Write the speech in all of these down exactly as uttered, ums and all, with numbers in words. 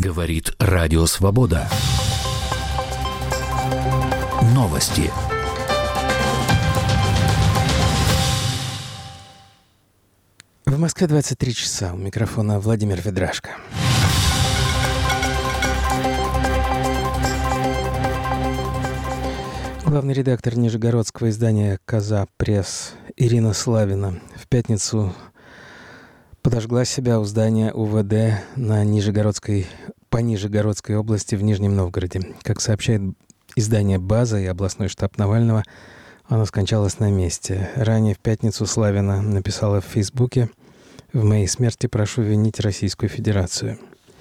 Говорит Радио Свобода. Новости. В Москве двадцать три часа. У микрофона Владимир Ведрашко. Главный редактор нижегородского издания «Коза Пресс» Ирина Славина в пятницу подожгла себя у здания УВД на Нижегородской, по Нижегородской области в Нижнем Новгороде. Как сообщает издание «База» и областной штаб Навального, она скончалась на месте. Ранее в пятницу Славина написала в Фейсбуке: «В моей смерти прошу винить Российскую Федерацию».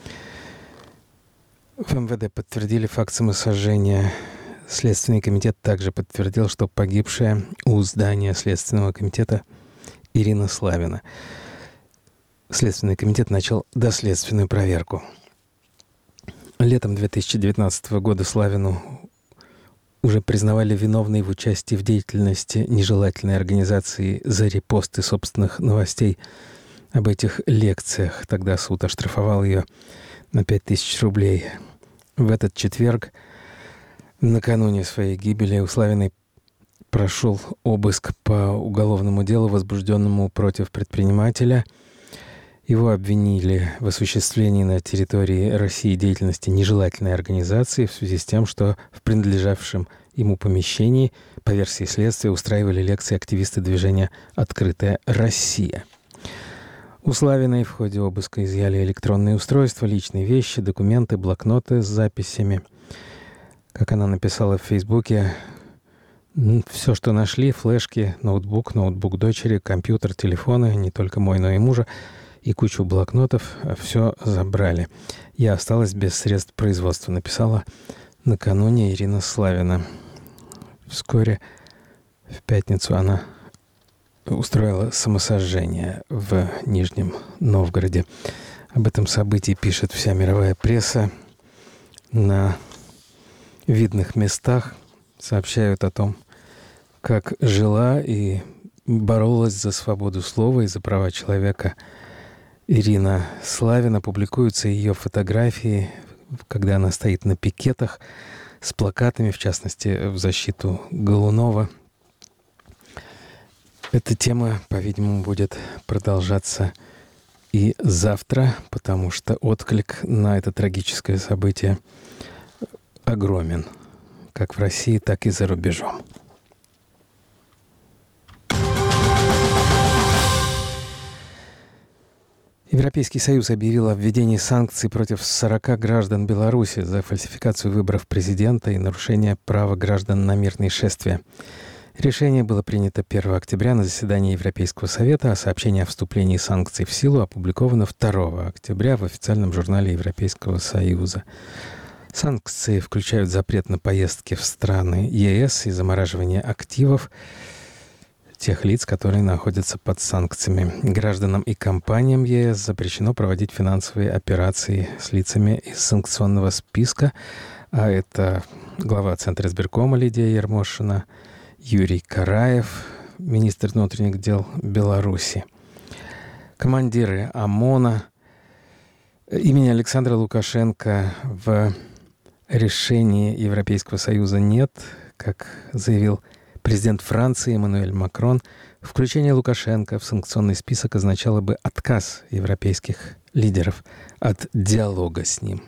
В МВД подтвердили факт самосожжения. Следственный комитет также подтвердил, что погибшая у здания Следственного комитета Ирина Славина. Следственный комитет начал доследственную проверку. Летом две тысячи девятнадцатого года Славину уже признавали виновной в участии в деятельности нежелательной организации за репосты собственных новостей об этих лекциях. Тогда суд оштрафовал ее на пять тысяч рублей. В этот четверг, накануне своей гибели, у Славиной прошел обыск по уголовному делу, возбужденному против предпринимателя. Его обвинили в осуществлении на территории России деятельности нежелательной организации в связи с тем, что в принадлежавшем ему помещении, по версии следствия, устраивали лекции активисты движения «Открытая Россия». У Славиной в ходе обыска изъяли электронные устройства, личные вещи, документы, блокноты с записями. Как она написала в Фейсбуке, все, что нашли: флешки, ноутбук, ноутбук дочери, компьютер, телефоны, не только мой, но и мужа, и кучу блокнотов, все забрали. Я осталась без средств производства, написала накануне Ирина Славина. Вскоре, в пятницу, она устроила самосожжение в Нижнем Новгороде. Об этом событии пишет вся мировая пресса. На видных местах сообщают о том, как жила и боролась за свободу слова и за права человека Ирина Славина. Публикуются ее фотографии, когда она стоит на пикетах с плакатами, в частности, в защиту Голунова. Эта тема, по-видимому, будет продолжаться и завтра, потому что отклик на это трагическое событие огромен, как в России, так и за рубежом. Европейский Союз объявил о введении санкций против сорока граждан Беларуси за фальсификацию выборов президента и нарушение права граждан на мирные шествия. Решение было принято первого октября на заседании Европейского Совета, а сообщение о вступлении санкций в силу опубликовано второго октября в официальном журнале Европейского Союза. Санкции включают запрет на поездки в страны ЕС и замораживание активов тех лиц, которые находятся под санкциями. Гражданам и компаниям ЕС запрещено проводить финансовые операции с лицами из санкционного списка, а это глава Центра избиркома Лидия Ермошина, Юрий Караев, министр внутренних дел Беларуси. Командиры ОМОНа имени Александра Лукашенко в решении Европейского Союза нет, как заявил президент Франции Эммануэль Макрон. Включение Лукашенко в санкционный список означало бы отказ европейских лидеров от диалога с ним.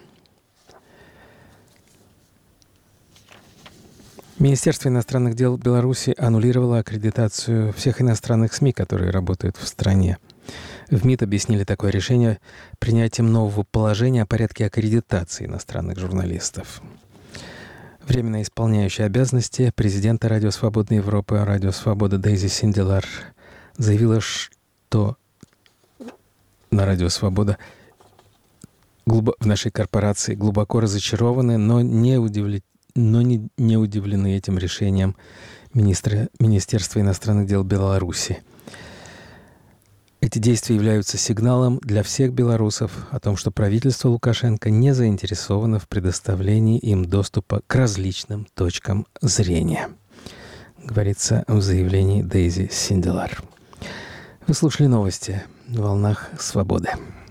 Министерство иностранных дел Беларуси аннулировало аккредитацию всех иностранных СМИ, которые работают в стране. В МИД объяснили такое решение принятием нового положения о порядке аккредитации иностранных журналистов. Временно исполняющая обязанности президента Радио Свобода Европы, Радио Свобода Дейзи Синделар заявила, что на Радио Свобода в нашей корпорации глубоко разочарованы, но не удивлены, но не, не удивлены этим решением министра, Министерства иностранных дел Беларуси. Эти действия являются сигналом для всех белорусов о том, что правительство Лукашенко не заинтересовано в предоставлении им доступа к различным точкам зрения, говорится в заявлении Дейзи Синделар. Вы слушали новости на волнах свободы.